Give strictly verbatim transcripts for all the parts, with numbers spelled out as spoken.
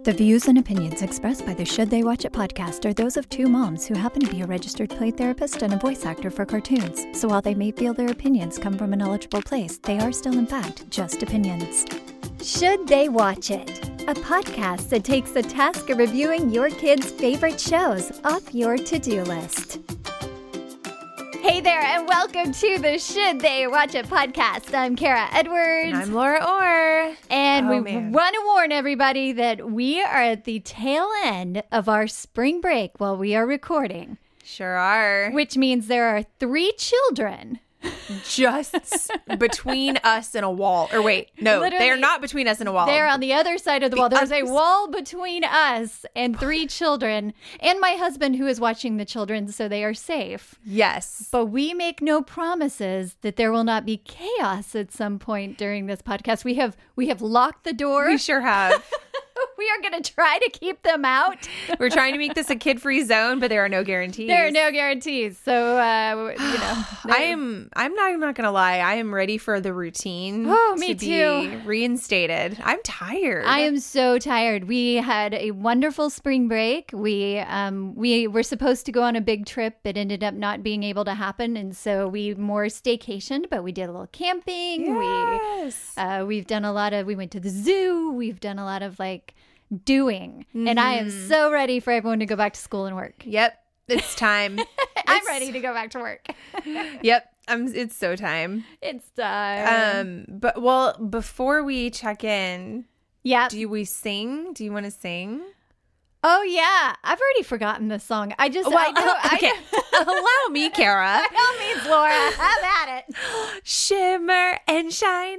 The views and opinions expressed by the Should They Watch It podcast are those of two moms who happen to be a registered play therapist and a voice actor for cartoons. So while they may feel their opinions come from an eligible place, they are still in fact just opinions. Should They Watch It? A podcast that takes the task of reviewing your kids' favorite shows off your to-do list. Hey there, and welcome to the Should They Watch It podcast. I'm Kara Edwards. And I'm Laura Orr. And oh, we man. want to warn everybody that we are at the tail end of our spring break while we are recording. Sure are. Which means there are three children just between us and a wall. Or wait, no, Literally, they're not between us and a wall. They're on the other side of the, The wall. There's a other- wall between us and three children and my husband who is watching the children, so they are safe. Yes. But we make no promises that there will not be chaos at some point during this podcast. We have we have locked the door. We sure have. We are going to try to keep them out. We're trying to make this a kid-free zone, but there are no guarantees. There are no guarantees. So, uh, you know. I am, I'm not, I'm not going to lie. I am ready for the routine Oh, me to be too. reinstated. I'm tired. I am so tired. We had a wonderful spring break. We um we were supposed to go on a big trip. It ended up not being able to happen, and so we more staycationed. But we did a little camping. Yes. We uh, we've done a lot of. We went to the zoo. We've done a lot of like doing, mm-hmm. and I am so ready for everyone to go back to school and work. Yep. It's time. I'm It's- ready to go back to work. Yep. I'm, it's so time. It's time. Um, but well, before we check in, yeah. do we sing? Do you want to sing? Oh yeah, I've already forgotten the song. I just Well, I know. uh, okay. I, Allow me, Kara. by all means, Laura, have at it. Shimmer and shine.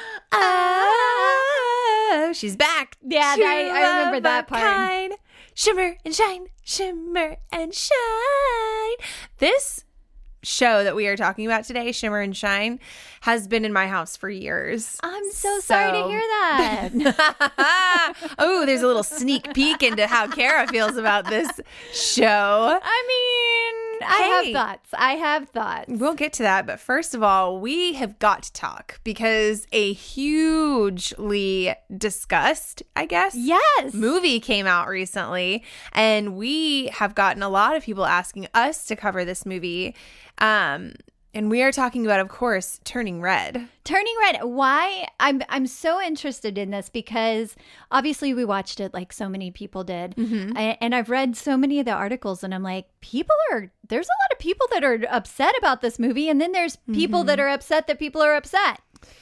Oh, she's back. Yeah, Two I- I remember of that a part. kind. Shimmer and shine. Shimmer and shine. This show that we are talking about today, Shimmer and Shine, has been in my house for years. I'm so, sorry to So- hear that. Oh, there's a little sneak peek into how Kara feels about this show. I mean, I Hey. have thoughts. I have thoughts. We'll get to that, but first of all, we have got to talk because a hugely discussed, I guess, Yes. movie came out recently, and we have gotten a lot of people asking us to cover this movie. Um, and we are talking about, of course, Turning Red. Turning Red. Why? I'm I'm so interested in this because obviously we watched it like so many people did. Mm-hmm. I, and I've read so many of the articles and I'm like, people are, there's a lot of people that are upset about this movie. And then there's people Mm-hmm. that are upset that people are upset.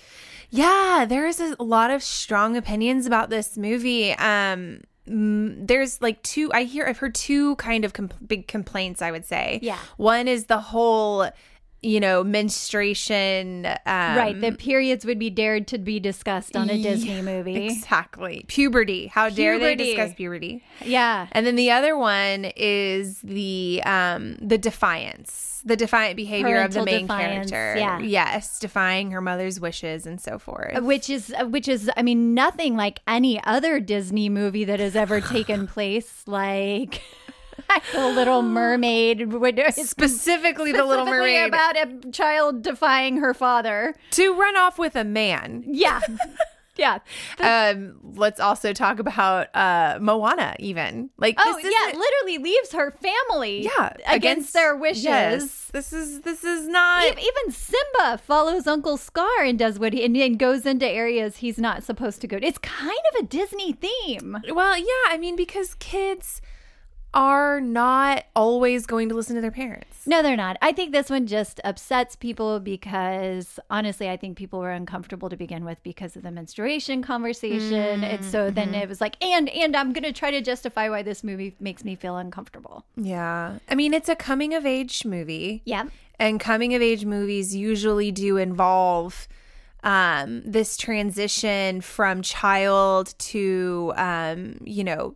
Yeah, there's a lot of strong opinions about this movie. Um, mm, there's like two, I hear, I've heard two kind of com- big complaints, I would say. Yeah. One is the whole, you know, menstruation. Um, Right. The periods would be dared to be discussed on a Disney yeah, movie. Exactly. Puberty. How dare they Puberty. discuss puberty? Yeah. And then the other one is the um the defiance, the defiant behavior of the Parental main defiance, character. yeah. Yes, defying her mother's wishes and so forth. Which is, which is, I mean, nothing like any other Disney movie that has ever taken place. Like The Little Mermaid, which is Specifically, the Little specifically Mermaid, about a child defying her father. to run off with a man. Yeah, yeah. Um, let's also talk about uh Moana. Even like Oh this yeah, isn't- literally leaves her family. yeah, against, their wishes. Yes, this is this is not. E- Even Simba follows Uncle Scar and does what he and, and goes into areas he's not supposed to go to. It's kind of a Disney theme. Well, yeah, I mean, because kids are not always going to listen to their parents. No, they're not. I think this one just upsets people because honestly, I think people were uncomfortable to begin with because of the menstruation conversation. Mm-hmm. And so then it was like, and and I'm going to try to justify why this movie makes me feel uncomfortable. Yeah. I mean, it's a coming of age movie. Yeah. And coming of age movies usually do involve um, this transition from child to, um, you know,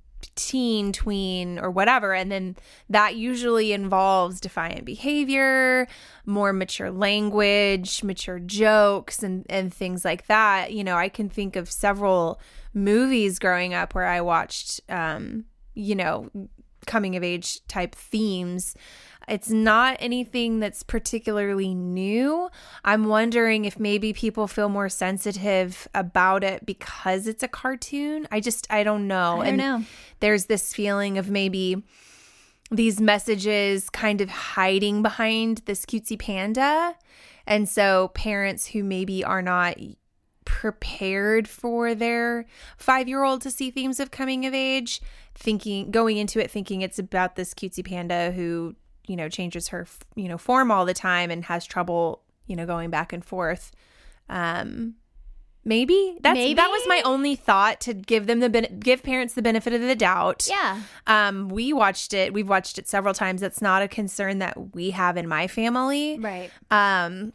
teen, tween, or whatever. And then that usually involves defiant behavior, more mature language, mature jokes, and, and things like that. You know, I can think of several movies growing up where I watched, um, you know, coming of age type themes. It's not anything that's particularly new. I'm wondering if maybe people feel more sensitive about it because it's a cartoon. I just, I don't know. I don't and know. There's this feeling of maybe these messages kind of hiding behind this cutesy panda. And so parents who maybe are not prepared for their five-year-old to see themes of coming of age, thinking, going into it thinking it's about this cutesy panda who, you know, changes her, you know, form all the time and has trouble, you know, going back and forth. Um, maybe that's Maybe? that was my only thought, to give them the ben- give parents the benefit of the doubt. Yeah. Um, we watched it. We've watched it several times. That's not a concern that we have in my family. Right. Um,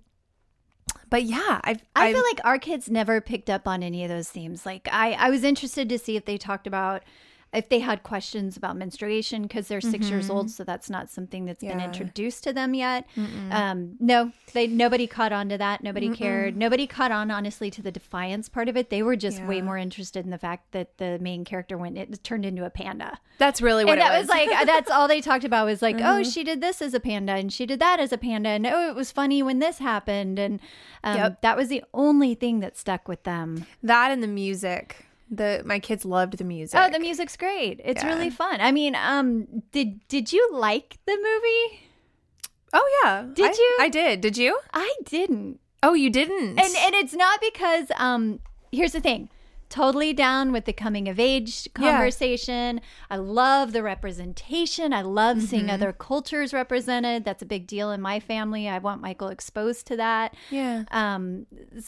but yeah, I've, I I've, feel like our kids never picked up on any of those themes. Like I, I was interested to see if they talked about, if they had questions about menstruation, because they're six years old, so that's not something that's been Yeah. introduced to them yet. Um, no, they nobody caught on to that. Nobody Mm-mm. cared. Nobody caught on, honestly, to the defiance part of it. They were just Yeah. way more interested in the fact that the main character went, it turned into a panda. that's really what And it that was. was like, that's all they talked about was like, oh, she did this as a panda and she did that as a panda. And oh, it was funny when this happened. And um, Yep. that was the only thing that stuck with them. that and the music. The my kids loved the music. Oh, the music's great. It's Yeah. really fun. I mean, um, did did you like the movie? Oh yeah. Did I- you? I did. Did you? I didn't. Oh, you didn't. And and it's not because um here's the thing. Totally down with the coming of age conversation. I love the representation. I love seeing other cultures represented. That's a big deal in my family. I want Michael exposed to that. yeah. Um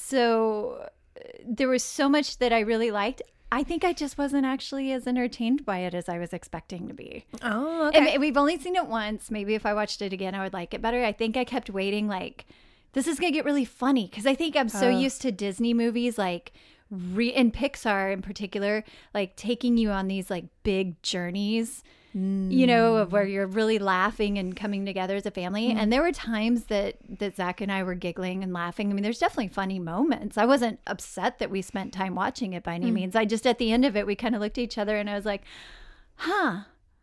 so uh, there was so much that I really liked. I think I just wasn't actually as entertained by it as I was expecting to be. Oh, okay. And we've only seen it once. Maybe if I watched it again, I would like it better. I think I kept waiting, like, this is going to get really funny. Because I think I'm so Oh. used to Disney movies, like, re- and Pixar in particular, like, taking you on these, like, big journeys, you know, of where you're really laughing and coming together as a family. And there were times that, that Zach and I were giggling and laughing. I mean, there's definitely funny moments. I wasn't upset that we spent time watching it by any means. I just, at the end of it, we kind of looked at each other and I was like, huh,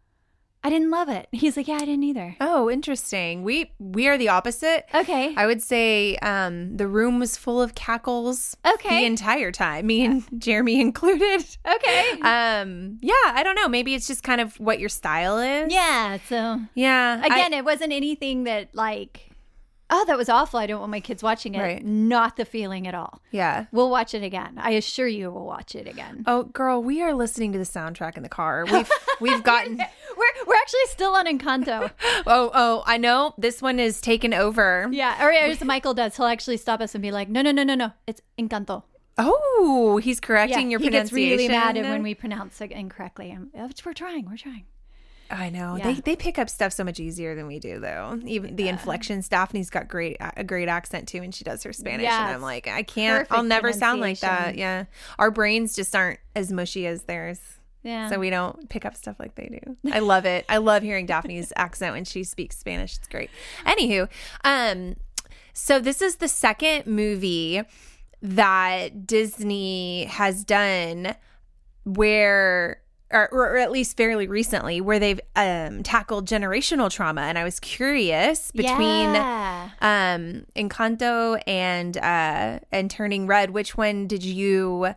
I didn't love it. He's like, yeah, I didn't either. Oh, interesting. We we are the opposite. Okay. I would say um, the room was full of cackles Okay. the entire time, me and Jeremy included. Okay. Um, yeah, I don't know. Maybe it's just kind of what your style is. Yeah. So Yeah. I- again, it wasn't anything that like, oh, that was awful. I don't want my kids watching it. Right. Not the feeling at all. yeah. We'll watch it again. I assure you we'll watch it again. Oh, girl, we are listening to the soundtrack in the car. We've we've gotten. We're, we're actually still on Encanto. Oh, oh, I know. This one is taken over. Yeah. Or as Michael does, he'll actually stop us and be like, no, no, no, no, no. It's Encanto. Oh, he's correcting your he gets pronunciation. really mad when we pronounce it incorrectly. I'm, we're trying. We're trying. I know. Yeah. They they pick up stuff so much easier than we do, though. Even the inflections. Daphne's got great a great accent too, and she does her Spanish, and Yes. I'm like, I can't. Perfect I'll never sound like that. pronunciation. Yeah, our brains just aren't as mushy as theirs. Yeah. So we don't pick up stuff like they do. I love it. I love hearing Daphne's accent when she speaks Spanish. It's great. Anywho, um, so this is the second movie that Disney has done where, or, or at least fairly recently, where they've um, tackled generational trauma. And I was curious between Yeah. um, Encanto and uh, and Turning Red, which one did you,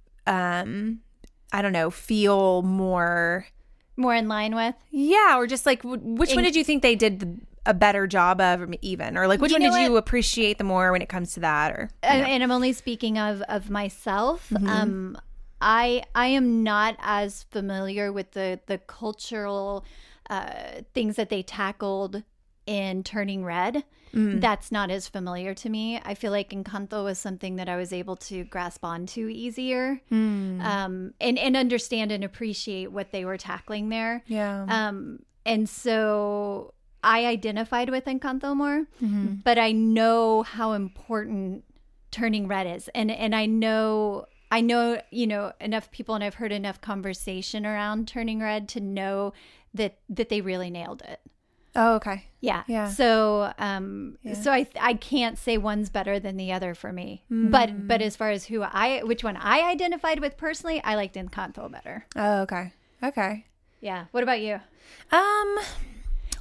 um, I don't know, feel more? More in line with. Yeah, or just like, w- which In- one did you think they did the, a better job of, or even, or like, which You one know did you what? appreciate the more when it comes to that? Or you And, know? and I'm only speaking of of myself. Mm-hmm. Um, I I am not as familiar with the the cultural uh, things that they tackled in Turning Red. Mm. That's not as familiar to me. I feel like Encanto was something that I was able to grasp onto easier, Mm. um, and and understand and appreciate what they were tackling there. yeah, Um, and so I identified with Encanto more, Mm-hmm. but I know how important Turning Red is. And, and I know, I know, you know, enough people, and I've heard enough conversation around Turning Red to know that, that they really nailed it. oh, okay, Yeah. Yeah. So, um, Yeah. so I, I can't say one's better than the other for me, but, but as far as who I, which one I identified with personally, I liked Encanto better. oh, okay, okay. Yeah. What about you? Um,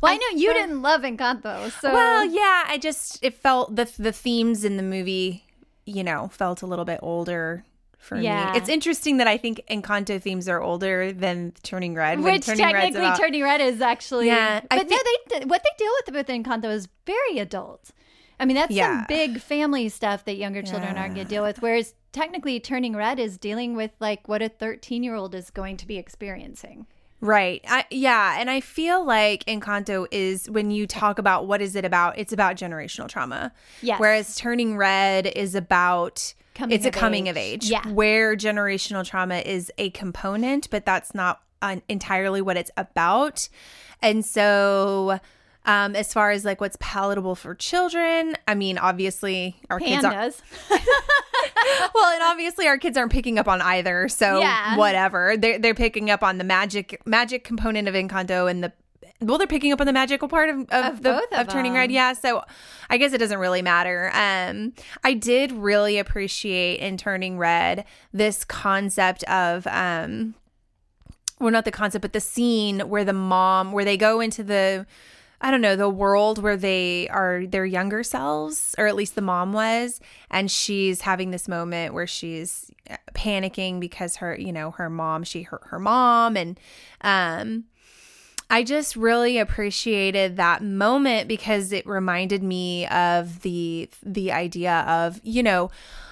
Well, I, I know you uh, didn't love Encanto, so well, yeah, I just it felt the the themes in the movie, you know, felt a little bit older for yeah. me. It's interesting that I think Encanto themes are older than Turning Red. Which Turning technically about, Turning Red is actually, yeah, but I no, think, they what they deal with with Encanto is very adult. I mean, that's yeah. some big family stuff that younger children yeah. aren't going to deal with. Whereas technically Turning Red is dealing with like what a thirteen-year-old is going to be experiencing. Right. I, yeah. And I feel like Encanto is, when you talk about what is it about, it's about generational trauma. Yes. Whereas Turning Red is about, coming it's a of coming age. of age. Yeah. Where generational trauma is a component, but that's not uh, entirely what it's about. And so um, as far as like what's palatable for children, I mean, obviously our Pandas. kids are. Well, and obviously our kids aren't picking up on either, so yeah. whatever. They're they're picking up on the magic magic component of Encanto and the well, they're picking up on the magical part of of, of the both of, of Turning them. Red. Yeah, so I guess it doesn't really matter. Um, I did really appreciate in Turning Red this concept of um, well, not the concept, but the scene where the mom, where they go into the. I don't know, the world where they are their younger selves, or at least the mom was, and she's having this moment where she's panicking because her, you know, her mom, she hurt her mom. And um, I just really appreciated that moment because it reminded me of the the idea of, you know,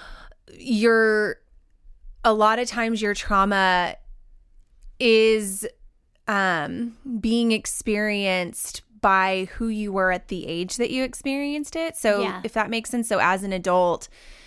your, a lot of times your trauma is um, being experienced by who you were at the age that you experienced it. So yeah. if that makes sense. So as an adult,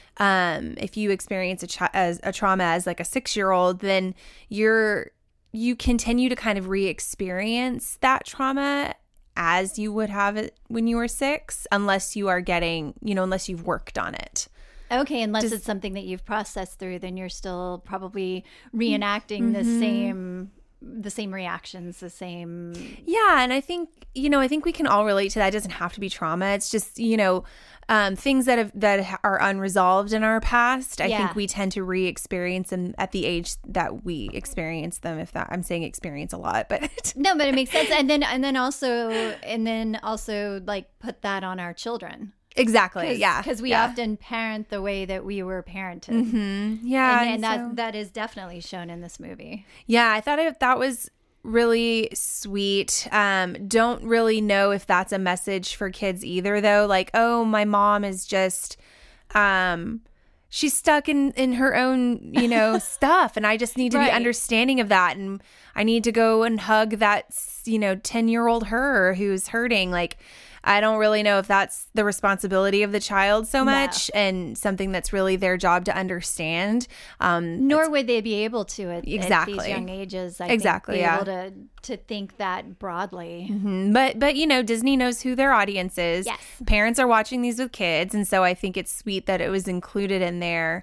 um, if you experience a, tra- as a trauma as like a six-year-old, then you're, you continue to kind of re-experience that trauma as you would have it when you were six, unless you are getting, you know, unless you've worked on it. Okay, unless Does, it's something that you've processed through, then you're still probably reenacting mm-hmm. the same the same reactions, the same. Yeah. And I think, you know, I think we can all relate to that. It doesn't have to be trauma. It's just, you know, um, things that have, that are unresolved in our past. I yeah. think we tend to re-experience them at the age that we experience them. If that, I'm saying experience a lot, but no, but it makes sense. And then, and then also, and then also like put that on our children. Exactly. Cause, yeah. Because we yeah. often parent the way that we were parented. Mm-hmm. Yeah. And, and, and that so, that is definitely shown in this movie. Yeah. I thought it, that was really sweet. Um, don't really know if that's a message for kids either, though. Like, oh, my mom is just, um, she's stuck in, in her own, you know, stuff. And I just need to right. be understanding of that. And I need to go and hug that, you know, ten year old her who's hurting. Like, I don't really know if that's the responsibility of the child so much no. and something that's really their job to understand. Um, Nor would they be able to at, exactly. at these young ages. I exactly, think, be yeah. able to, to think that broadly. Mm-hmm. But, but, you know, Disney knows who their audience is. Yes. Parents are watching these with kids. And so I think it's sweet that it was included in there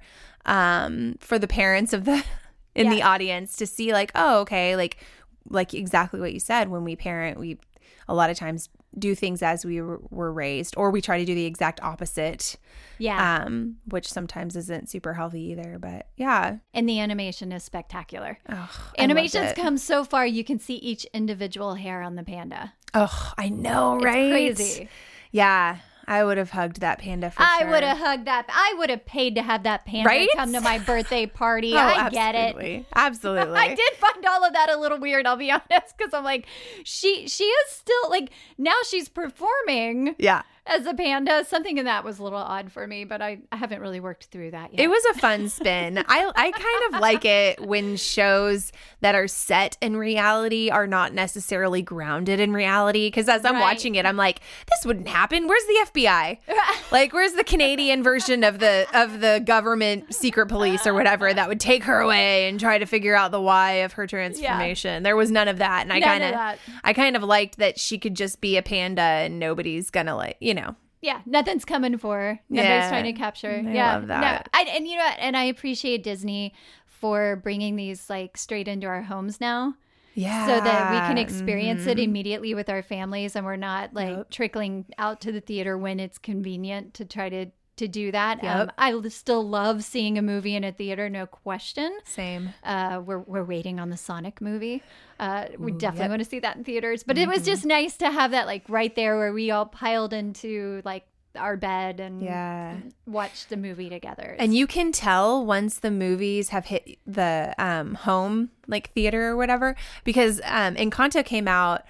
um, for the parents of the in yeah. the audience to see like, oh, okay, like like exactly what you said. When we parent, we a lot of times do things as we were raised, or we try to do the exact opposite. Yeah. Um, which sometimes isn't super healthy either, but yeah. And the animation is spectacular. Oh, Animation's come so far, you can see each individual hair on the panda. Oh, I know, right? It's crazy. Yeah. I would have hugged that panda for I sure. would have hugged that. I would have paid to have that panda right? come to my birthday party. oh, I absolutely. get it. Absolutely. I did find all of that a little weird, I'll be honest, because I'm like, she she is still, like, now she's performing yeah. as a panda. Something in that was a little odd for me, but I, I haven't really worked through that yet. It was a fun spin. I, I kind of like it when shows that are set in reality are not necessarily grounded in reality, because as I'm right. watching it, I'm like, this wouldn't happen. Where's the F B I? Like, where's the Canadian version of the of the government secret police or whatever that would take her away and try to figure out the why of her transformation? Yeah. There was none of that, and I kind of I kind of liked that she could just be a panda and nobody's gonna, like, you know. Yeah, nothing's coming for her. Nobody's yeah. trying to capture. I yeah, love that. No, I, and you know what? And I appreciate Disney for bringing these like straight into our homes now. Yeah. So that we can experience mm-hmm. it immediately with our families, and we're not like yep. trickling out to the theater when it's convenient to try to to do that. Yep. Um, I l- still love seeing a movie in a theater, no question. Same. Uh, we're we're waiting on the Sonic movie. Uh, we definitely yep. want to see that in theaters. But mm-hmm. it was just nice to have that like right there where we all piled into like our bed and yeah. watched the movie together. And you can tell once the movies have hit the um, home like theater or whatever, because um, Encanto came out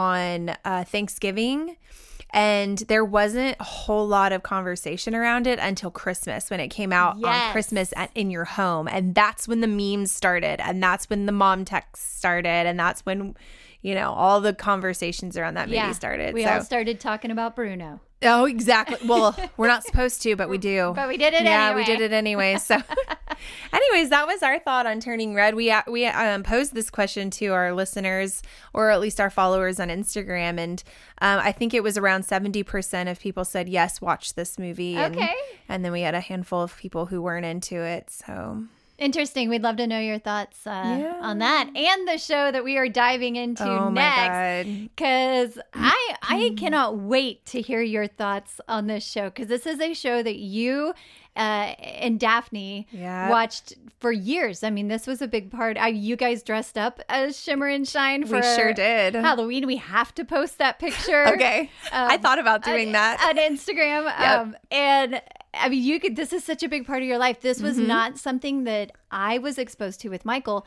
on uh, Thanksgiving. And there wasn't a whole lot of conversation around it until Christmas, when it came out yes. on Christmas at, in your home. And that's when the memes started. And that's when the mom texts started. And that's when, you know, all the conversations around that movie yeah. started. We so. all started talking about Bruno. Oh, exactly. Well, we're not supposed to, but we do. But we did it yeah, anyway. we did it anyway. So anyways, that was our thought on Turning Red. We we um, posed this question to our listeners, or at least our followers on Instagram. And um, I think it was around seventy percent of people said, yes, watch this movie. And, okay. And then we had a handful of people who weren't into it. So... Interesting. We'd love to know your thoughts uh, yeah. on that and the show that we are diving into oh next. Because I I Mm-hmm. cannot wait to hear your thoughts on this show, because this is a show that you uh, and Daphne Yep. watched for years. I mean, this was a big part. I, you guys dressed up as Shimmer and Shine for We sure did. Halloween. We have to post that picture. Okay. Um, I thought about doing on, that. on Instagram. Yep. Um, and I mean, you could, this is such a big part of your life. This was Mm-hmm. not something that I was exposed to with Michael.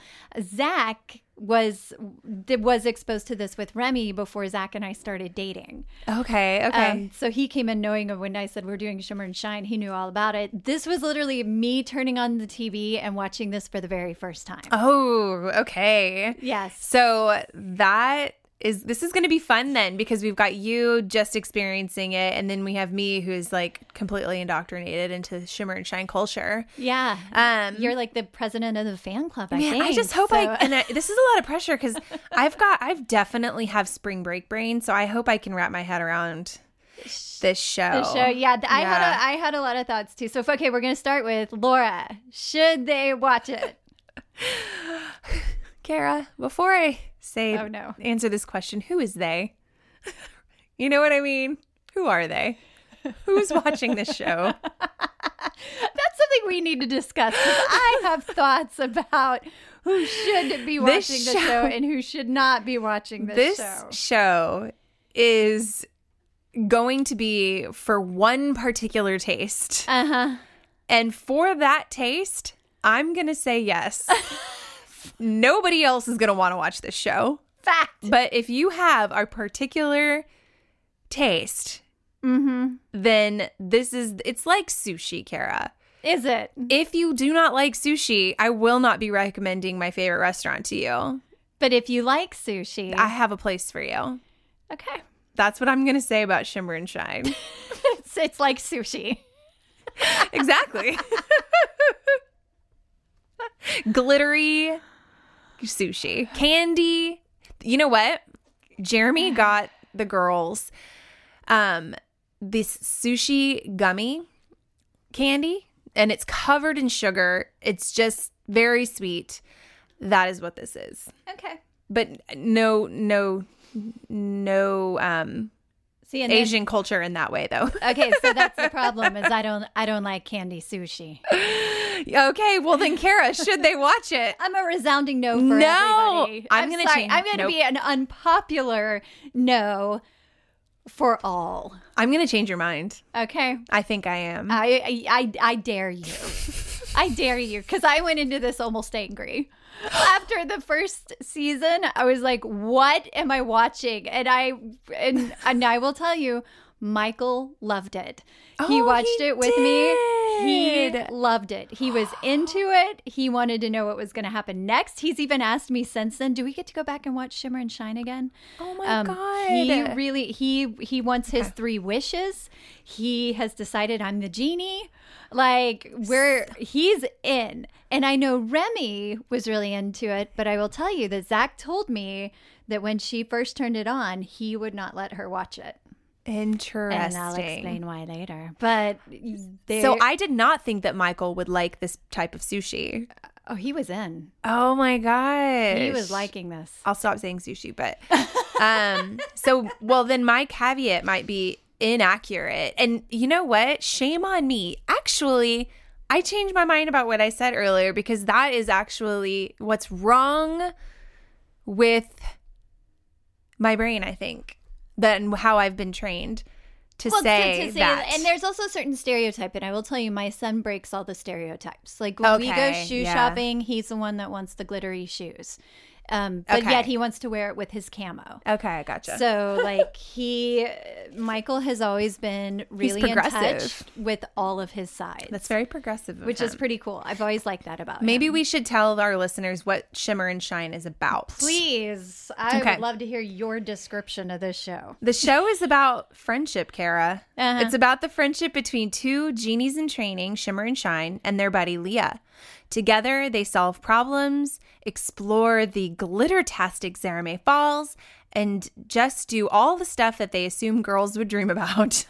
Zach was was exposed to this with Remy before Zach and I started dating. Okay. Okay. Um, so he came in knowing of when I said we're doing Shimmer and Shine, he knew all about it. This was literally me turning on the T V and watching this for the very first time. oh, okay. Yes. So that is, this is going to be fun then, because we've got you just experiencing it, and then we have me who's like completely indoctrinated into Shimmer and Shine culture. Yeah. Um, You're like the president of the fan club, I yeah, think. I just hope So- I, and I, this is a lot of pressure because I've got, I've definitely have spring break brain, so I hope I can wrap my head around this show. The show, yeah. th- I Yeah. had a, I had a lot of thoughts too. So, if- okay, we're gonna start with Laura. Should they watch it? Kara, before I say, Oh, no. answer this question, who is they? You know what I mean? Who are they? Who's watching this show? That's something we need to discuss, because I have thoughts about who should be This watching the show- show and who should not be watching this, This show. show is going to be for one particular taste. Uh huh. And for that taste, I'm going to say yes. Nobody else is going to want to watch this show. Fact. But if you have a particular taste, Mm-hmm. then this is, it's like sushi, Kara. Is it? If you do not like sushi, I will not be recommending my favorite restaurant to you. But if you like sushi, I have a place for you. okay, That's what I'm going to say about Shimmer and Shine. it's it's like sushi. Exactly. Glittery sushi. Candy. You know what? Jeremy got the girls um this sushi gummy candy, and it's covered in sugar. It's just very sweet. That is what this is. Okay. But no no no um See, and then- Asian culture in that way though. Okay, so that's the problem. Is I don't I don't like candy sushi. Okay, well then, Kara, should they watch it? I'm a resounding no for No, everybody. I'm gonna sorry. change- I'm going to nope. be an unpopular no for all. I'm going to change your mind. Okay. I think I am. I I I, I dare you. I dare you, because I went into this almost angry. After the first season, I was like, "What am I watching?" And I and and I will tell you, Michael loved it. He Oh, watched he it with me. He did. loved it. He was into it. He wanted to know what was going to happen next. He's even asked me since then, "Do we get to go back and watch Shimmer and Shine again?" Oh my Um, God. He really he he wants his three wishes. He has decided I'm the genie. Like, we're he's in. And I know Remy was really into it, but I will tell you that Zach told me that when she first turned it on, he would not let her watch it. Interesting. And I'll explain why later. But there, So I did not think that Michael would like this type of sushi. oh, he was in. Oh my gosh. He was liking this. I'll stop saying sushi, but um so well then my caveat might be, inaccurate. And you know what? Shame on me. Actually, I changed my mind about what I said earlier because that is actually what's wrong with my brain, I think, than how I've been trained to well, say, to, to say that. And there's also a certain stereotype, and I will tell you, my son breaks all the stereotypes. Like when Okay, we go shoe yeah. shopping, he's the one that wants the glittery shoes. Um, but Okay. yet he wants to wear it with his camo. Okay, I gotcha. So like he, Michael has always been really in touch progressive. with all of his sides. That's very progressive of which is him. pretty cool. I've always liked that about Maybe him. we should tell our listeners what Shimmer and Shine is about. Please. I Okay. would love to hear your description of this show. The show is about friendship, Kara. Uh-huh. It's about the friendship between two genies in training, Shimmer and Shine, and their buddy Leah. Together, they solve problems, explore the glitter-tastic Zarame Falls, and just do all the stuff that they assume girls would dream about.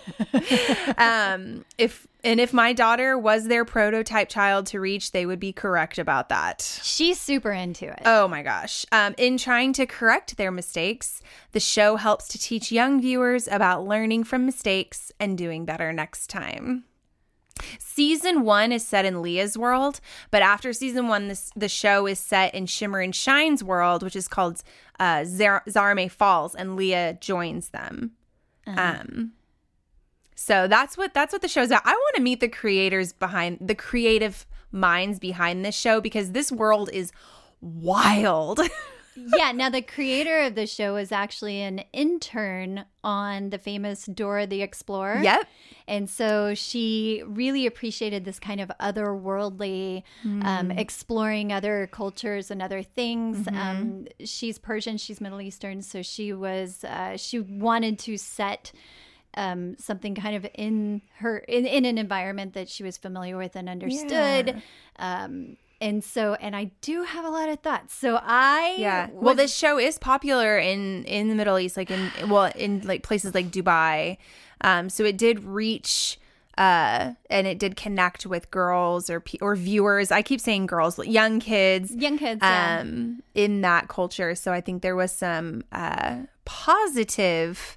um, if and if my daughter was their prototype child to reach, they would be correct about that. She's super into it. Oh my gosh. Um, in trying to correct their mistakes, the show helps to teach young viewers about learning from mistakes and doing better next time. Season one is set in Leah's world, but after season one, this, the show is set in Shimmer and Shine's world, which is called uh, Zar- Zarame Falls, and Leah joins them. Uh-huh. Um, so that's what that's what the show's about. I want to meet the creators behind the creative minds behind this show because this world is wild. Yeah, now the creator of the show is actually an intern on the famous Dora the Explorer. Yep. And so she really appreciated this kind of otherworldly, Mm. um, exploring other cultures and other things. Mm-hmm. Um, she's Persian, she's Middle Eastern, so she was uh, she wanted to set um, something kind of in her in, in an environment that she was familiar with and understood. Yeah. Um, And so, and I do have a lot of thoughts. So I, Yeah. was- Well, this show is popular in in the Middle East, like in well, in like places like Dubai. Um, so it did reach, uh, and it did connect with girls or pe- or viewers. I keep saying girls, young kids, young kids, yeah. um, in that culture. So I think there was some uh positive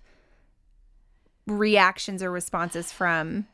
reactions or responses from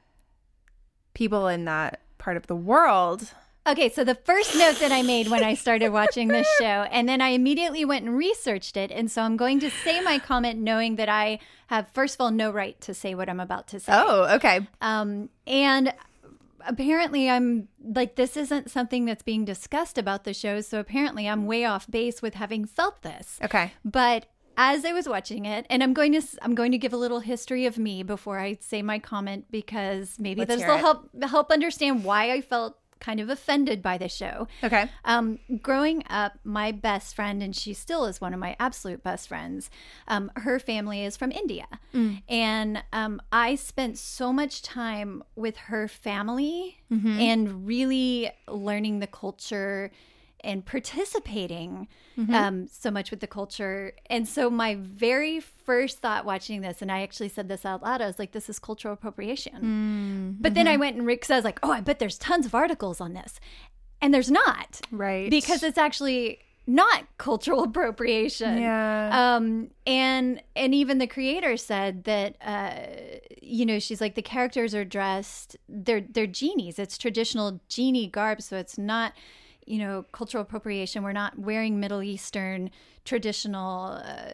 people in that part of the world. Okay, so the first note that I made when I started watching this show, and then I immediately went and researched it. And so I'm going to say my comment knowing that I have, first of all, no right to say what I'm about to say. Oh, okay. Um, and apparently I'm like, this isn't something that's being discussed about the show. So apparently I'm way off base with having felt this. Okay. But as I was watching it, and I'm going to I'm going to give a little history of me before I say my comment because maybe Let's this hear will it. help help understand why I felt kind of offended by the show. Okay. Um, growing up, my best friend, and she still is one of my absolute best friends, um, her family is from India. Mm. And um, I spent so much time with her family Mm-hmm. and really learning the culture and participating Mm-hmm. um, so much with the culture. And so my very first thought watching this, and I actually said this out loud, I was like, this is cultural appropriation. Mm-hmm. But then I went and re- 'cause I was like, oh, I bet there's tons of articles on this. And there's not. Right. Because it's actually not cultural appropriation. Yeah. Um, and and even the creator said that, uh, you know, she's like, the characters are dressed, they're they're genies. It's traditional genie garb, so it's not, you know, cultural appropriation. We're not wearing Middle Eastern traditional uh,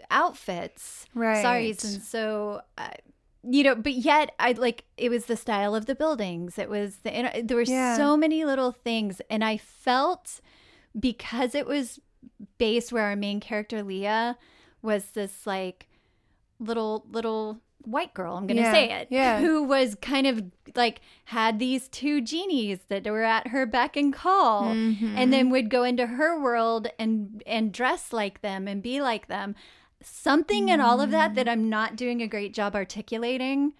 outfits, Right. saris, and so. Uh, you know, but yet I like it was the style of the buildings. It was the and there were Yeah. so many little things, and I felt because it was based where our main character Leah was this like little little white girl, I'm gonna Yeah, say it, yeah. who was kind of like had these two genies that were at her beck and call, Mm-hmm. and then would go into her world and and dress like them and be like them. Something in all of that that I'm not doing a great job articulating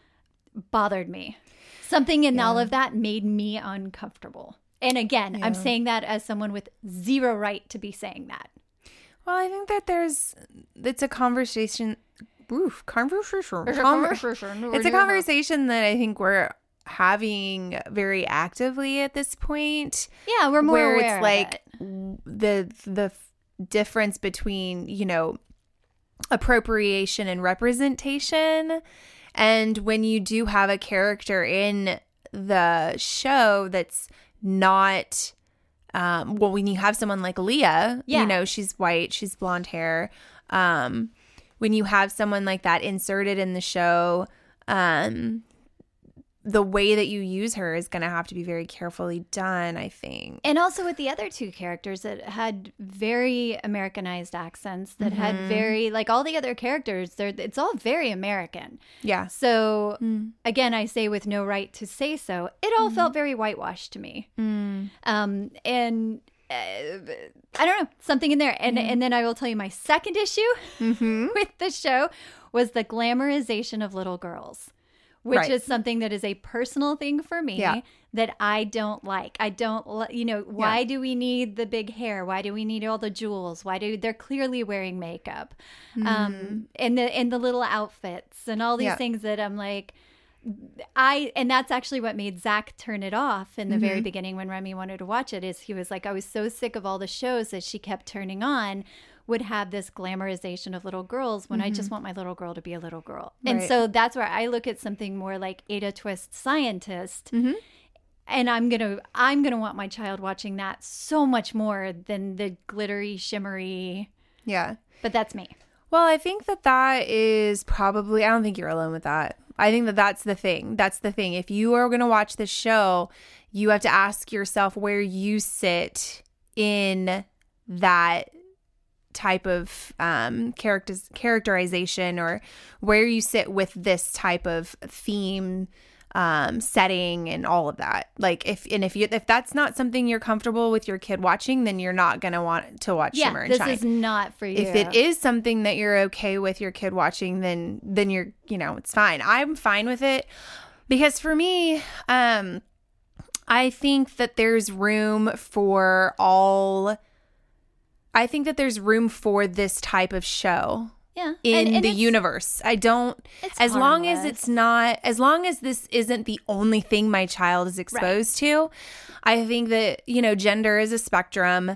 bothered me. Something in all of that made me uncomfortable. And again, I'm Yeah. saying that as someone with zero right to be saying that. Well, I think that there's it's a conversation. Oof, conversation. Conver- it's a conversation that I think we're having very actively at this point. Yeah, we're more where aware it's like of it. the the f- difference between, you know, appropriation and representation. And when you do have a character in the show that's not, um, well, when you have someone like Leah, Yeah. you know, she's white, she's blonde hair. Um, when you have someone like that inserted in the show, um, the way that you use her is going to have to be very carefully done, I think. And also with the other two characters that had very Americanized accents, that had very, like all the other characters, they're, it's all very American. Yeah. So Mm. again, I say with no right to say so, it all felt very whitewashed to me. Mm. Um, and uh, I don't know, something in there. And, and then I will tell you my second issue Mm-hmm. with the show was the glamorization of little girls. Which Right. is something that is a personal thing for me Yeah. that I don't like. I don't, li- you know, why Yeah. do we need the big hair? Why do we need all the jewels? Why do they're clearly wearing makeup, um, and the and the little outfits and all these Yeah. things that I'm like, I and that's actually what made Zach turn it off in the very Mm-hmm. beginning when Remy wanted to watch it. Is he was like, I was so sick of all the shows that she kept turning on would have this glamorization of little girls when I just want my little girl to be a little girl. And Right. so that's where I look at something more like Ada Twist Scientist. And I'm going to I'm going to want my child watching that so much more than the glittery, shimmery. Yeah. But that's me. Well, I think that that is probably, I don't think you're alone with that. I think that that's the thing. That's the thing. If you are going to watch this show, you have to ask yourself where you sit in that type of um, characters, characterization, or where you sit with this type of theme, um, setting, and all of that. Like if and if you if that's not something you're comfortable with your kid watching, then you're not gonna want to watch Yeah, Shimmer and this Shine. is not for you. If it is something that you're okay with your kid watching, then then you're, you know, it's fine. I'm fine with it because for me, um, I think that there's room for all. I think that there's room for this type of show yeah. in And- and the it's- universe. I don't, It's as long as harmless. it's not, as long as this isn't the only thing my child is exposed to, I think that, you know, gender is a spectrum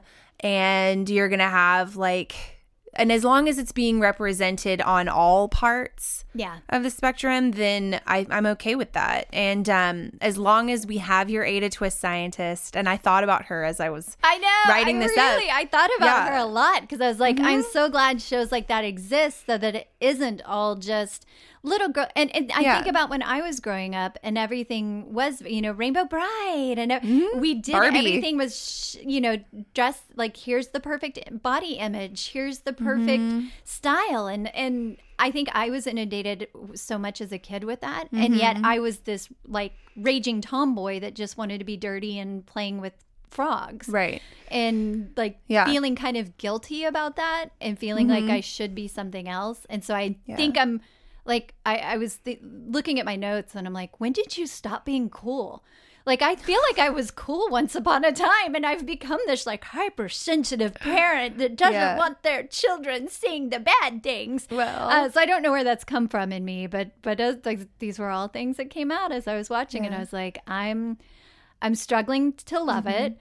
and you're going to have like, and as long as it's being represented on all parts Yeah. of the spectrum, then I, I'm okay with that. And um, as long as we have your Ada Twist Scientist, and I thought about her as I was I know. writing I this up. really, I thought about Yeah. her a lot because I was like, I'm so glad shows like that exist so that it isn't all just little girl. And, and I Yeah. think about when I was growing up and everything was, you know, Rainbow Bride and ev- we did, Barbie. everything was, sh- you know, dressed like here's the perfect body image. Here's the perfect style. And, and I think I was inundated so much as a kid with that. And yet I was this like raging tomboy that just wanted to be dirty and playing with frogs. right. And like Yeah. feeling kind of guilty about that and feeling like I should be something else. And so I Yeah. think I'm like, I, I was th- looking at my notes and I'm like, when did you stop being cool? Like, I feel like I was cool once upon a time, and I've become this like hypersensitive parent that doesn't Yeah. want their children seeing the bad things. Well. uh, so I don't know where that's come from in me, but but as, like, these were all things that came out as I was watching, and I was like, I'm I'm struggling to love it.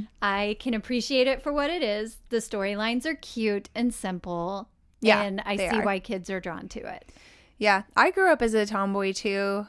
I can appreciate it for what it is. The storylines are cute and simple, Yeah, and I they see are. why kids are drawn to it. Yeah, I grew up as a tomboy too.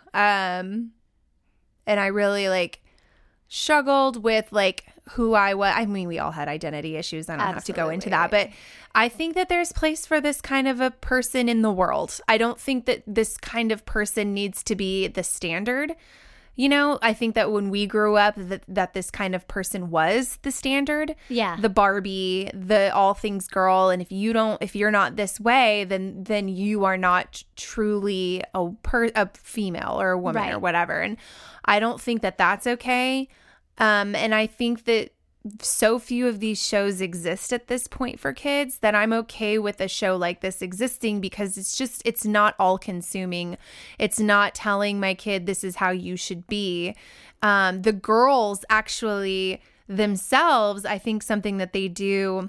Um and I really like struggled with like who I was. I mean, we all had identity issues. I don't have to go into that, but I think that there's place for this kind of a person in the world. I don't think that this kind of person needs to be the standard. You know, I think that when we grew up, that, that this kind of person was the standard. Yeah. The Barbie, the all things girl. And if you don't, if you're not this way, then then you are not truly a per, a female or a woman Right. or whatever. And I don't think that that's okay. Um, and I think that so few of these shows exist at this point for kids that I'm okay with a show like this existing because it's just, it's not all consuming. It's not telling my kid this is how you should be. Um, the girls actually themselves, I think something that they do,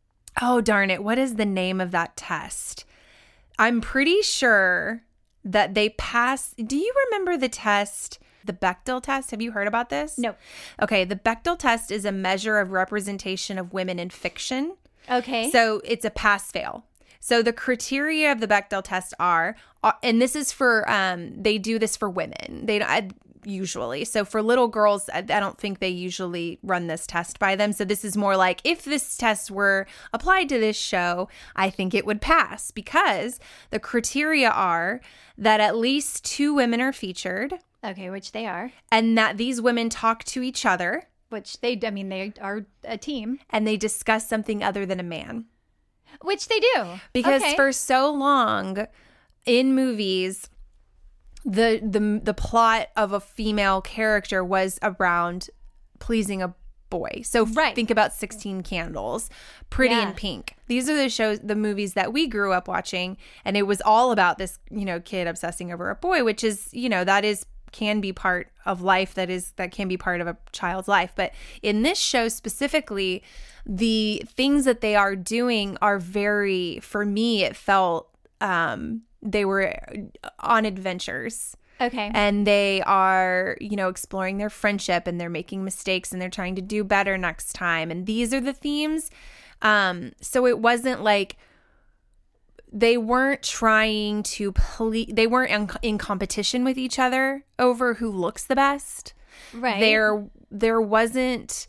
oh, darn it. What is the name of that test? I'm pretty sure that they pass. Do you remember the test? The Bechdel test. Have you heard about this? No. Okay. The Bechdel test is a measure of representation of women in fiction. Okay. So it's a pass fail. So the criteria of the Bechdel test are, and this is for, um, they do this for women. They I, usually. So for little girls, I, I don't think they usually run this test by them. So this is more like, if this test were applied to this show, I think it would pass, because the criteria are that at least two women are featured. Okay, which they are. And that these women talk to each other. Which they, I mean, they are a team. And they discuss something other than a man. Which they do. Because okay. for so long in movies, the the the plot of a female character was around pleasing a boy. So right. think about sixteen Candles, Pretty yeah. in Pink. These are the shows, the movies that we grew up watching, and it was all about this, you know, kid obsessing over a boy, which is, you know, that is can be part of life, that is that can be part of a child's life. But in this show specifically, the things that they are doing are very, for me, it felt um they were on adventures. Okay. And they are, you know, exploring their friendship, and they're making mistakes, and they're trying to do better next time. And these are the themes. Um, so it wasn't like they weren't trying to please, they weren't in, in competition with each other over who looks the best. Right. There, there wasn't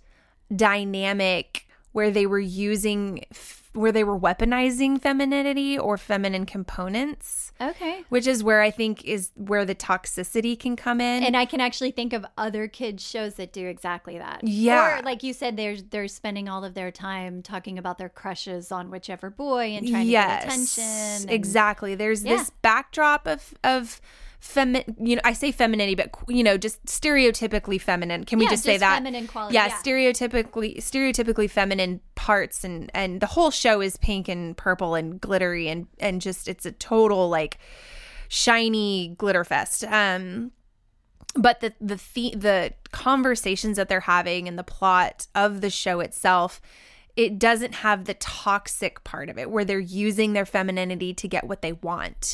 dynamic where they were using, where they were weaponizing femininity or feminine components. Okay. Which is where I think is where the toxicity can come in. And I can actually think of other kids shows that do exactly that. Yeah. Or like you said, they're they're spending all of their time talking about their crushes on whichever boy and trying yes, to get attention. And, exactly. There's yeah. this backdrop of of femi- you know, I say femininity, but you know, just stereotypically feminine. Can we yeah, just say just that? Feminine quality. Yeah, Yeah, stereotypically stereotypically feminine parts, and and the whole show is pink and purple and glittery, and and just it's a total like shiny glitter fest. Um, but the the the the conversations that they're having and the plot of the show itself, it doesn't have the toxic part of it where they're using their femininity to get what they want,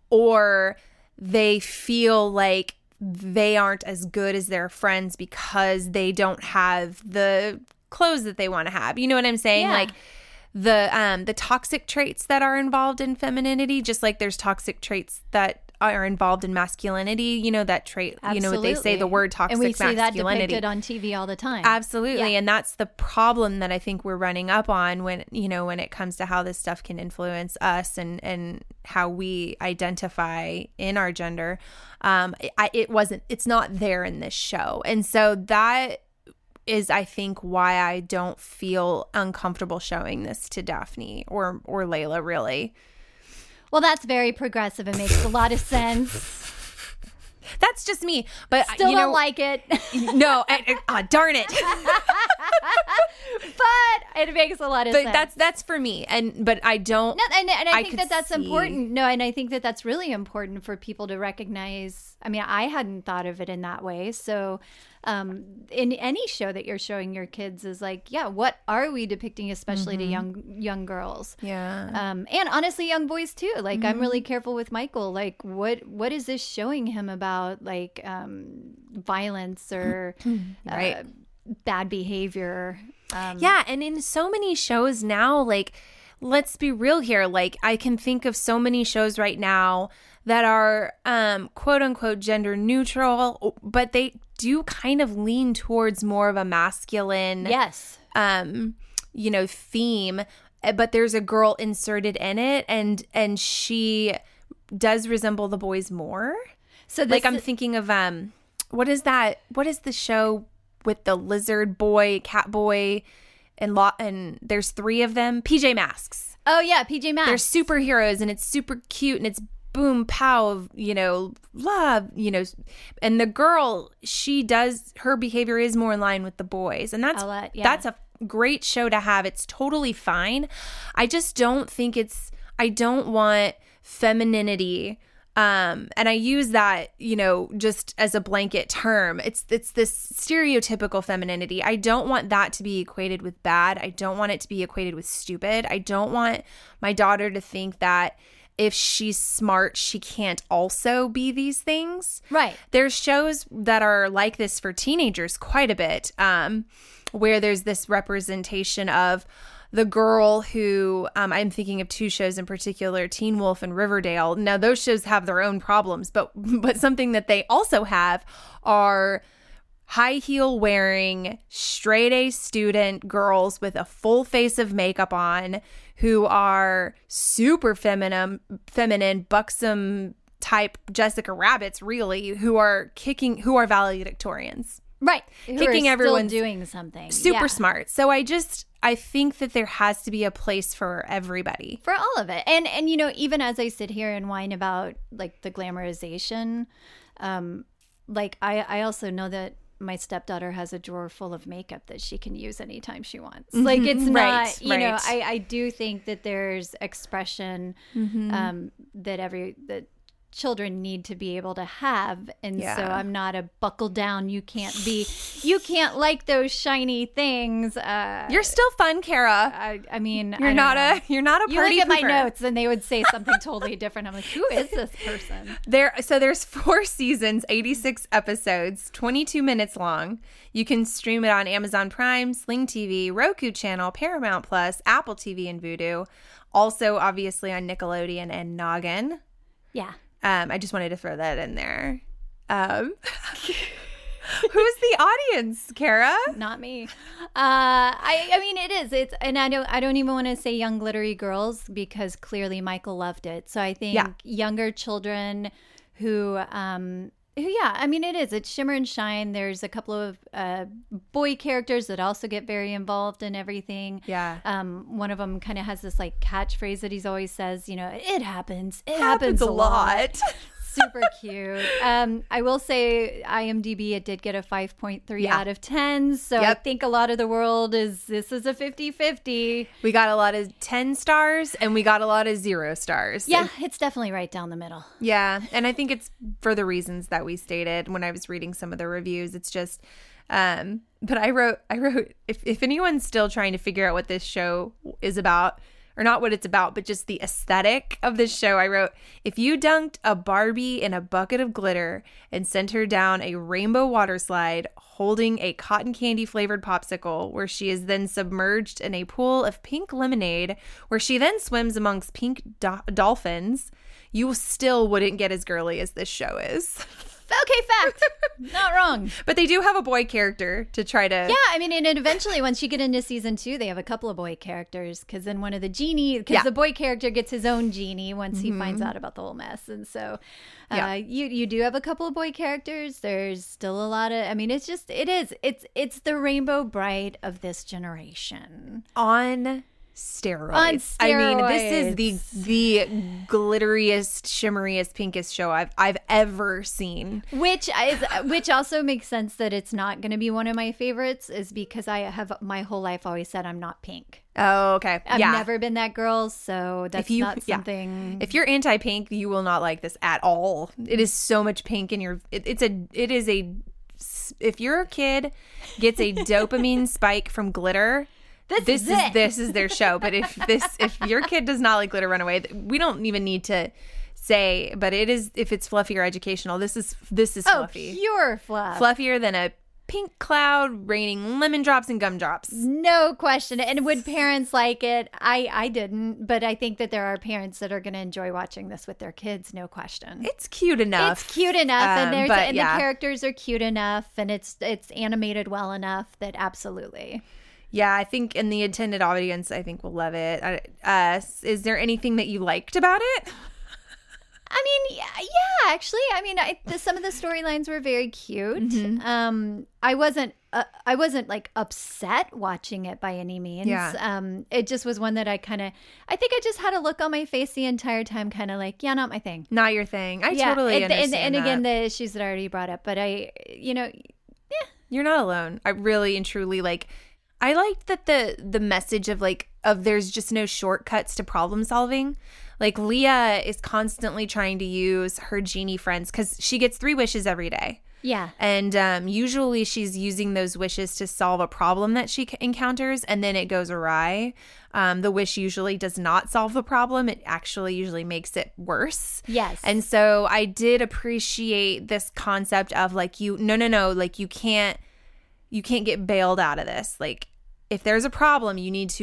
or they feel like they aren't as good as their friends because they don't have the clothes that they want to have. You know what I'm saying? Yeah. Like the um the toxic traits that are involved in femininity, just like there's toxic traits that are involved in masculinity. You know that trait. Absolutely. You know, they say the word toxic and we see that masculinity depicted on T V all the time. Absolutely. Yeah. And that's the problem that I think we're running up on when, you know, when it comes to how this stuff can influence us and, and how we identify in our gender. Um, I, it wasn't, it's not there in this show. And so that is, I think, why I don't feel uncomfortable showing this to Daphne or, or Layla, really. Well, that's very progressive. It makes a lot of sense. That's just me, but Still you don't know, like it. no, I, I, oh, darn it. But it makes a lot of But sense. that's that's for me, and but I don't. No, and, and I I think could that that's see- important. No, and I think that that's really important for people to recognize. I mean, I hadn't thought of it in that way. So, um, in any show that you're showing your kids is like, yeah, what are we depicting, especially Mm-hmm. to young young girls? Yeah. Um, and honestly, young boys too. Like, Mm-hmm. I'm really careful with Michael. Like, what what is this showing him about, like, um, violence or Right. uh, bad behavior? Um, Yeah, and in so many shows now, like, let's be real here. Like, I can think of so many shows right now that are um, quote unquote gender neutral, but they do kind of lean towards more of a masculine, Yes. um, you know, theme. But there's a girl inserted in it, and and she does resemble the boys more. So this Like, I'm is- thinking of um, what is that? What is the show with the lizard boy, cat boy, and lot? And there's three of them. P J Masks. Oh yeah, P J Masks. They're superheroes, and it's super cute, and it's boom pow, you know, love, you know. And the girl, she does, her behavior is more in line with the boys, and that's I'll let- yeah. that's a great show to have. It's totally fine. I just don't think it's. I don't want femininity. Um, and I use that, you know, just as a blanket term. It's it's this stereotypical femininity. I don't want that to be equated with bad. I don't want it to be equated with stupid. I don't want my daughter to think that if she's smart, she can't also be these things. Right. There's shows that are like this for teenagers quite a bit, um, where there's this representation of the girl who, um, I'm thinking of two shows in particular, Teen Wolf and Riverdale. Now, those shows have their own problems, but but something that they also have are high heel wearing, straight A student girls with a full face of makeup on who are super feminine, feminine, buxom type Jessica Rabbits, really, who are kicking, who are valedictorians. Right. Who Kicking are everyone still doing something. Super Yeah. smart. So I just, I think that there has to be a place for everybody. For all of it. And, and you know, even as I sit here and whine about, like, the glamorization, um, like, I, I also know that my stepdaughter has a drawer full of makeup that she can use anytime she wants. Mm-hmm. Like, it's not, right, you right. know, I, I do think that there's expression Mm-hmm. um, that every, that children need to be able to have. And Yeah. so I'm not a buckle down, you can't be, you can't like those shiny things. Uh, You're still fun, Kara. I, I mean, You're I don't not know. a you're not a You party look at my pooper. notes and they would say something totally different. I'm like, who is this person? There, so there's four seasons, eighty-six episodes, twenty-two minutes long. You can stream it on Amazon Prime, Sling T V, Roku Channel, Paramount Plus, Apple T V, and Vudu. Also, obviously, on Nickelodeon and Noggin. Yeah. Um, I just wanted to throw that in there. Um, who's the audience, Kara? Not me. Uh, I, I mean, it is. It's, and I don't, I don't even want to say young glittery girls because clearly Michael loved it. So I think Yeah. younger children who, um, who, yeah, I mean, it is. It's shimmer and shine. There's a couple of uh, boy characters that also get very involved in everything. Yeah. Um, one of them kind of has this like catchphrase that he's always says, you know, it happens. It Happens happens, a a lot. lot. Super cute. Um, I will say IMDb, it did get a five point three Yeah. out of ten. So I Yep. think a lot of the world is, this is a fifty-fifty. We got a lot of ten stars and we got a lot of zero stars. Yeah, it's definitely right down the middle. Yeah, and I think it's for the reasons that we stated when I was reading some of the reviews. It's just, um, but I wrote, I wrote, if, if anyone's still trying to figure out what this show is about, or not what it's about, but just the aesthetic of this show, I wrote, if you dunked a Barbie in a bucket of glitter and sent her down a rainbow water slide holding a cotton candy flavored popsicle where she is then submerged in a pool of pink lemonade where she then swims amongst pink do- dolphins, you still wouldn't get as girly as this show is. Okay, fact. Not wrong. But they do have a boy character to try to... Yeah, I mean, and eventually once you get into season two, they have a couple of boy characters because then one of the genie, because Yeah. the boy character gets his own genie once he finds out about the whole mess. And so uh, Yeah. you you do have a couple of boy characters. There's still a lot of, I mean, it's just, it is. It's, it's the Rainbow Brite of this generation. On steroids. On I mean, this is the steroids. the glitteriest, shimmeriest, pinkest show I've I've ever seen. Which is, which also makes sense that it's not going to be one of my favorites is because I have my whole life always said I'm not pink. Oh, okay. I've yeah. never been that girl, so that's If you- not yeah. something. If you're anti-pink, you will not like this at all. It is so much pink in your. It, it's a. It is a. If your kid gets a dopamine spike from glitter, This this is is it. this is their show. But if this, if your kid does not like glitter, run away. We don't even need to say. But it is if it's fluffy or educational. This is this is oh, fluffy, pure fluff. fluffier than a pink cloud raining lemon drops and gumdrops. No question. And would parents like it? I, I didn't, but I think that there are parents that are going to enjoy watching this with their kids. No question. It's cute enough. It's cute enough, Um, and there's but and yeah. the characters are cute enough, and it's it's animated well enough that absolutely. Yeah, I think in the intended audience, I think will love it. I- Uh, is there anything that you liked about it? I mean, yeah, yeah actually, I mean, I, the, some of the storylines were very cute. Mm-hmm. Um, I wasn't, uh, I wasn't like upset watching it by any means. Yeah. Um, it just was one that I kind of, I think I just had a look on my face the entire time, kind of like, yeah, not my thing. Not your thing. I yeah, totally and, understand and, and again, that. the issues that I already brought up, but I, you know, You're not alone. I really and truly like. I liked that the the message of like of there's just no shortcuts to problem solving. Like Leah is constantly trying to use her genie friends because she gets three wishes every day. yeah. And um, usually she's using those wishes to solve a problem that she c- encounters, and then it goes awry. Um, the wish usually does not solve the problem. It actually usually makes it worse. Yes. And so I did appreciate this concept of like you, no, no, no, like you can't, you can't get bailed out of this. Like if there's a problem, you need to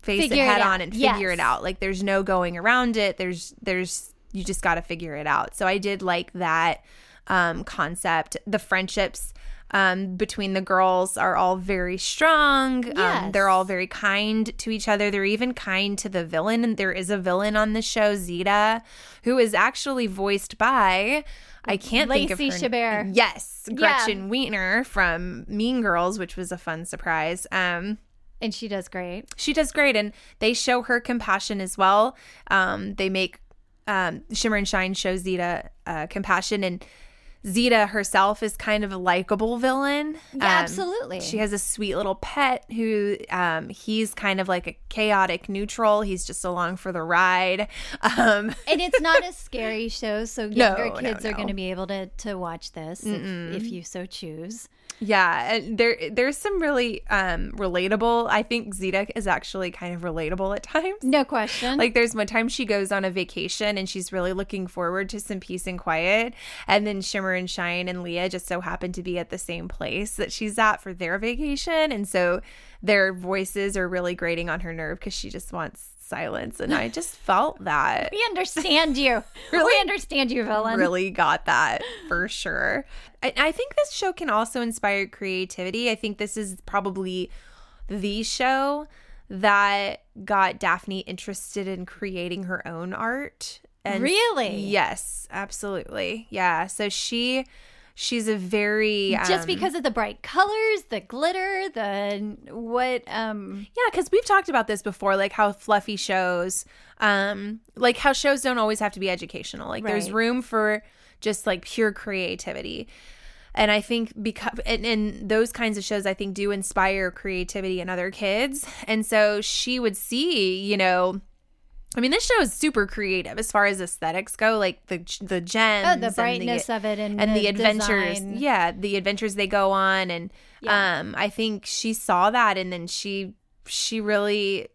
face Figure it it head out. on and figure Yes. it out. Like there's no going around it. There's there's you just got to figure it out. So I did like that um, concept. The friendships um, between the girls are all very strong. Yes. Um, they're all very kind to each other. They're even kind to the villain. And there is a villain on the show, Zeta, who is actually voiced by, I can't think of her Lacey Chabert. Yes, Gretchen Yeah. Wiener from Mean Girls, which was a fun surprise. Um, And she does great. she does great, and they show her compassion as well. Um, they make um, Shimmer and Shine show Zeta uh, compassion, and Zeta herself is kind of a likable villain. Yeah, Um, absolutely. She has a sweet little pet who um, he's kind of like a chaotic neutral. He's just along for the ride. Um, And it's not a scary show, so younger No, no, kids are no. going to be able to, to watch this if, if you so choose. Yeah, and there there's some really um, relatable. I think Zeta is actually kind of relatable at times. No question. Like there's one time she goes on a vacation and she's really looking forward to some peace and quiet, and then Shimmer and Shine and Leah just so happen to be at the same place that she's at for their vacation, and so their voices are really grating on her nerve because she just wants silence, and I just felt that. we understand you. Really? We understand you, villain. Really got that for sure. I, I think this show can also inspire creativity. I think this is probably the show that got Daphne interested in creating her own art. And Really? Yes, absolutely. Yeah. So she she's a very Just um, because of the bright colors, the glitter, the what um Yeah, because we've talked about this before, like how fluffy shows, um, like how shows don't always have to be educational. Like there's Right. room for just like pure creativity. And I think because and, and those kinds of shows I think do inspire creativity in other kids. And so she would see, you know, I mean, this show is super creative as far as aesthetics go, like the the gems, oh, the and brightness of it and, and the, the adventures. design. Yeah, the adventures they go on, and Yeah. um, I think she saw that, and then she she really,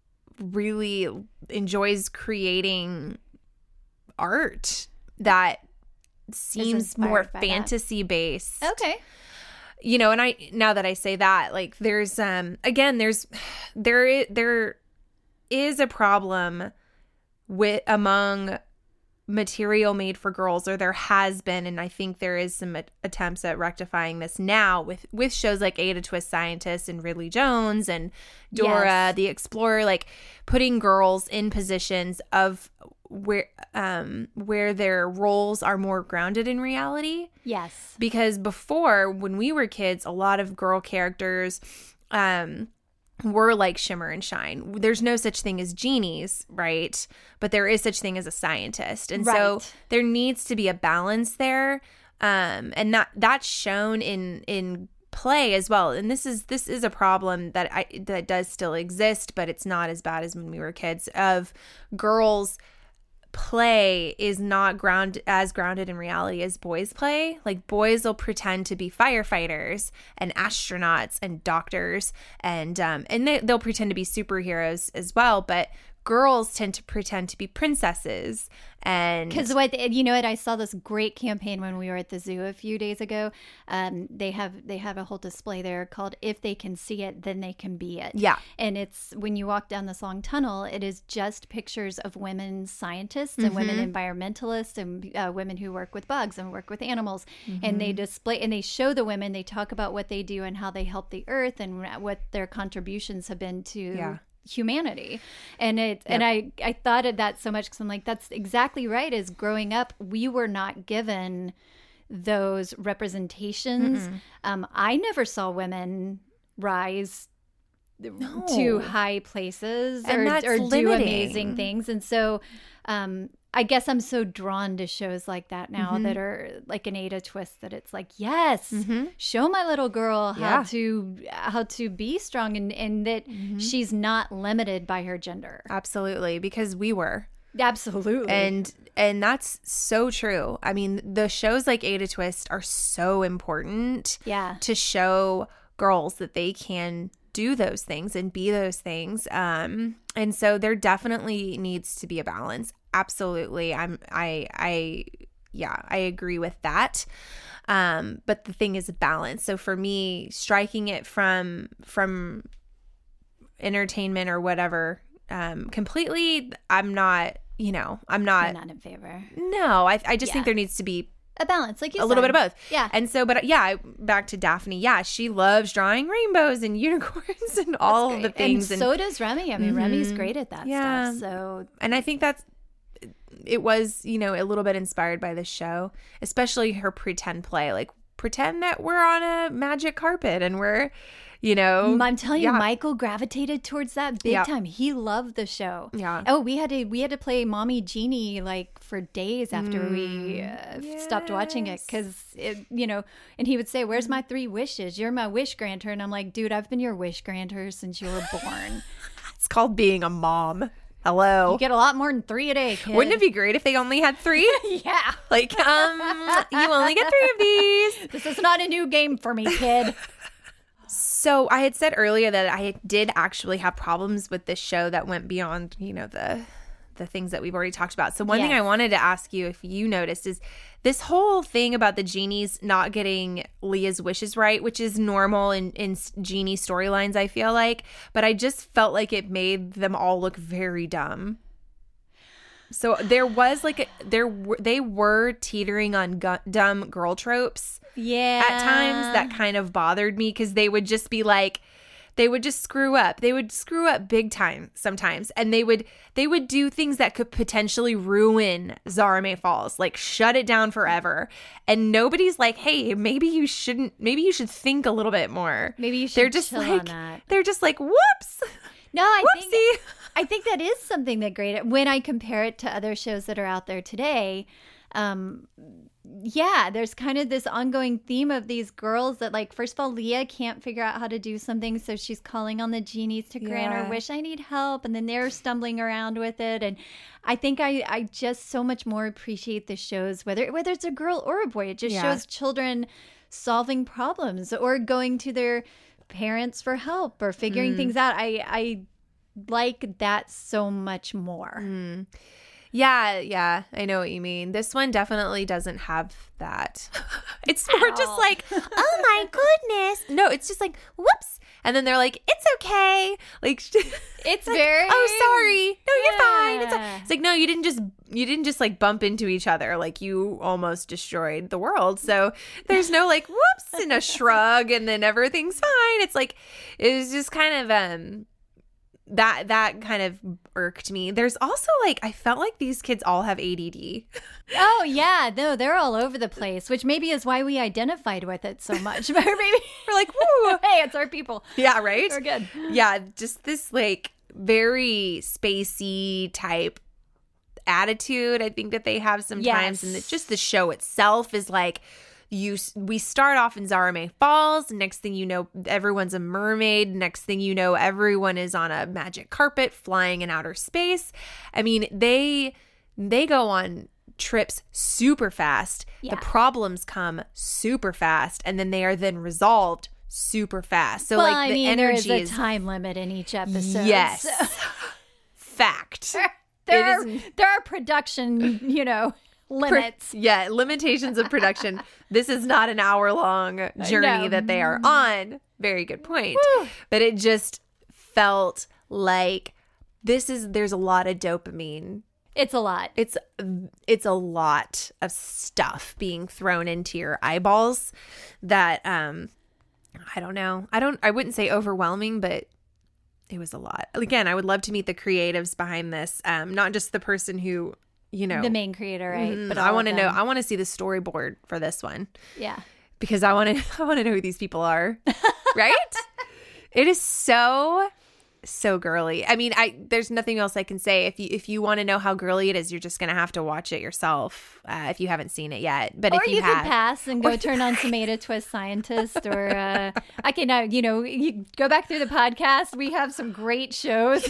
really enjoys creating art that seems more inspired by that. fantasy based. Okay. You know, and I now that I say that, like, there's um again, there's there is, there is a problem with among material made for girls, or there has been, and I think there is some at- attempts at rectifying this now with with shows like Ada Twist Scientist and Ridley Jones and Dora Yes. the Explorer, like putting girls in positions of where um where their roles are more grounded in reality. Yes. Because before, when we were kids, a lot of girl characters um were like Shimmer and Shine. There's no such thing as genies, right? But there is such thing as a scientist. And so Right. there needs to be a balance there. Um, and that that's shown in in play as well. And this is this is a problem that I that does still exist, but it's not as bad as when we were kids, of girls play is not ground as grounded in reality as boys play. Like boys will pretend to be firefighters and astronauts and doctors, and um and they, they'll pretend to be superheroes as well, but girls tend to pretend to be princesses. And Because what you know, what I saw this great campaign when we were at the zoo a few days ago. Um, they have they have a whole display there called "If They Can See It, Then They Can Be It." Yeah. and it's when you walk down this long tunnel, it is just pictures of women scientists and women environmentalists and uh, women who work with bugs and work with animals, and they display and they show the women. They talk about what they do and how they help the earth and what their contributions have been to. Yeah. humanity. And it and I I thought of that so much because I'm like, that's exactly right. As growing up, we were not given those representations. um I never saw women rise to high places And or, that's or do limiting. amazing things. And so um I guess I'm so drawn to shows like that now that are like an Ada Twist, that it's like, yes, show my little girl how Yeah. to how to be strong, and, and that she's not limited by her gender. absolutely, because we were. Absolutely. And and that's so true. I mean, the shows like Ada Twist are so important Yeah. to show girls that they can do those things and be those things. Um, and so there definitely needs to be a balance. Absolutely. I'm I I yeah, I agree with that. Um, but the thing is balance. So for me, striking it from from entertainment or whatever, um, completely, I'm not, you know, I'm not. I'm not in favor. No, I, I just Yeah. think there needs to be A balance, like you a said. little bit of both. Yeah. And so, but yeah, I- back to Daphne. Yeah, she loves drawing rainbows and unicorns and all of the things. And, so does Remy. I mean, Remy's great at that Yeah. stuff. So And I think that's, it was, you know, a little bit inspired by the show, especially her pretend play. Like, pretend that we're on a magic carpet and we're, you know. I'm telling yeah. you, Michael gravitated towards that big Yeah. time. He loved the show. Yeah. Oh, we had to we had to play Mommy Genie like for days after we uh, stopped watching it because you know. And he would say, "Where's my three wishes? You're my wish granter." And I'm like, "Dude, I've been your wish granter since you were born. It's called being a mom. Hello. You get a lot more than three a day, kid." Wouldn't it be great if they only had three? Yeah. Like, um, you only get three of these. This is not a new game for me, kid. So I had said earlier that I did actually have problems with this show that went beyond, you know, the the things that we've already talked about. So one thing Yes. I wanted to ask you if you noticed is this whole thing about the genies not getting Leah's wishes right, which is normal in, in genie storylines, I feel like. But I just felt like it made them all look very dumb. So there was like, a, there were, they were teetering on gu- dumb girl tropes. Yeah. At times that kind of bothered me because they would just be like, they would just screw up. They would screw up big time sometimes. And they would they would do things that could potentially ruin Zara May Falls, like shut it down forever. And nobody's like, hey, maybe you shouldn't, maybe you should think a little bit more. Maybe you should They're just chill like, on that. they're just like, whoops. No, I Whoopsie. think I think that is something that great when I compare it to other shows that are out there today. Um, yeah, there's kind of this ongoing theme of these girls that, like, first of all, Leah can't figure out how to do something, so she's calling on the genies to grant Yeah. her wish. I need help, and then they're stumbling around with it. And I think I, I just so much more appreciate the shows, whether whether it's a girl or a boy. It just Yeah. shows children solving problems or going to their parents for help or figuring Mm. things out. I I like that so much more. Mm. Yeah, yeah, I know what you mean. This one definitely doesn't have that. It's more just all. like, oh my goodness. No, it's just like, whoops. And then they're like, it's okay. Like, It's like, very oh, sorry. No, you're fine. It's, Yeah. a-" it's like, no, you didn't just, you didn't just like bump into each other. Like you almost destroyed the world. So there's no like, whoops and a shrug and then everything's fine. It's like, it was just kind of, um, that that kind of irked me. There's also like, I felt like these kids all have A D D. Oh yeah, no, they're all over the place, which maybe is why we identified with it so much. But maybe We're like, woo. hey, it's our people. Yeah, right? We're good. Yeah, just this like very spacey type attitude I think that they have sometimes. Yes. And that just the show itself is like, you we start off in Zara May Falls. Next thing you know, everyone's a mermaid. Next thing you know, everyone is on a magic carpet flying in outer space. I mean, they they go on trips super fast. Yeah. The problems come super fast, and then they are then resolved super fast. So well, like I the mean, there is energy a is time limit in each episode. yes, so- fact. there It are is- there are production, you know, limits. Yeah, limitations of production. This is not an hour long journey No. that they are on. Very good point. But it just felt like this is there's a lot of dopamine. It's a lot. It's it's a lot of stuff being thrown into your eyeballs that um I don't know. I don't I wouldn't say overwhelming, but it was a lot. Again, I would love to meet the creatives behind this. Um not just the person who, you know, The main creator, right? Mhm. But I all want to of know. them. I want to see the storyboard for this one Yeah. because I want to. I want to know who these people are. Right? It is so so girly. I mean, I there's nothing else I can say. If you if you want to know how girly it is, you're just gonna have to watch it yourself uh, if you haven't seen it yet. But Or if you, you, have, could pass and go turn on Tomato Twist Scientist, or uh, I can, uh, you know, you go back through the podcast. We have some great shows.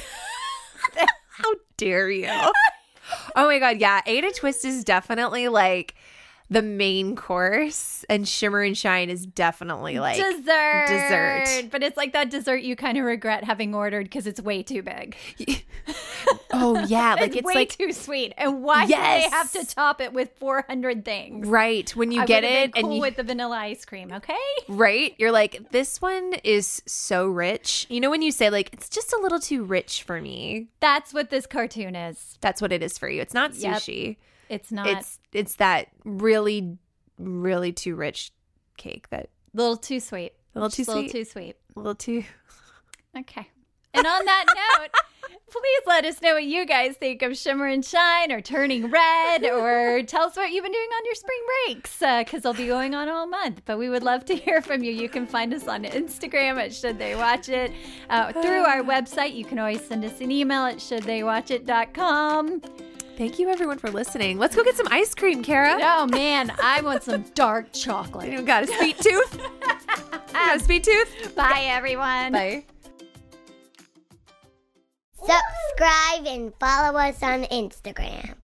how dare you? Oh my god, yeah. Ada Twist is definitely like the main course, and Shimmer and Shine is definitely like dessert. Dessert. But it's like that dessert you kind of regret having ordered because it's way too big. Oh yeah, like it's, it's way like too sweet. And why Yes. do they have to top it with four hundred things? right when you I get would've been it cool and you, with the vanilla ice cream, okay? right, you're like, this one is so rich. You know when you say like it's just a little too rich for me. That's what this cartoon is. That's what it is for you. It's not Yep. sushi. It's not It's it's that really really too rich cake that a little too sweet. a little too Just a little sweet, too sweet. a little too. Okay. And on that note, please let us know what you guys think of Shimmer and Shine or Turning Red, or tell us what you've been doing on your spring breaks, because they'll be going on all month. But we would love to hear from you. You can find us on Instagram at Should They Watch It. Uh, through our website, you can always send us an email at should they watch it dot com. Thank you everyone for listening. Let's go get some ice cream, Kara. Oh, man, I want some dark chocolate. You got a sweet tooth? You got a sweet tooth? Bye, everyone. Bye. Subscribe and follow us on Instagram.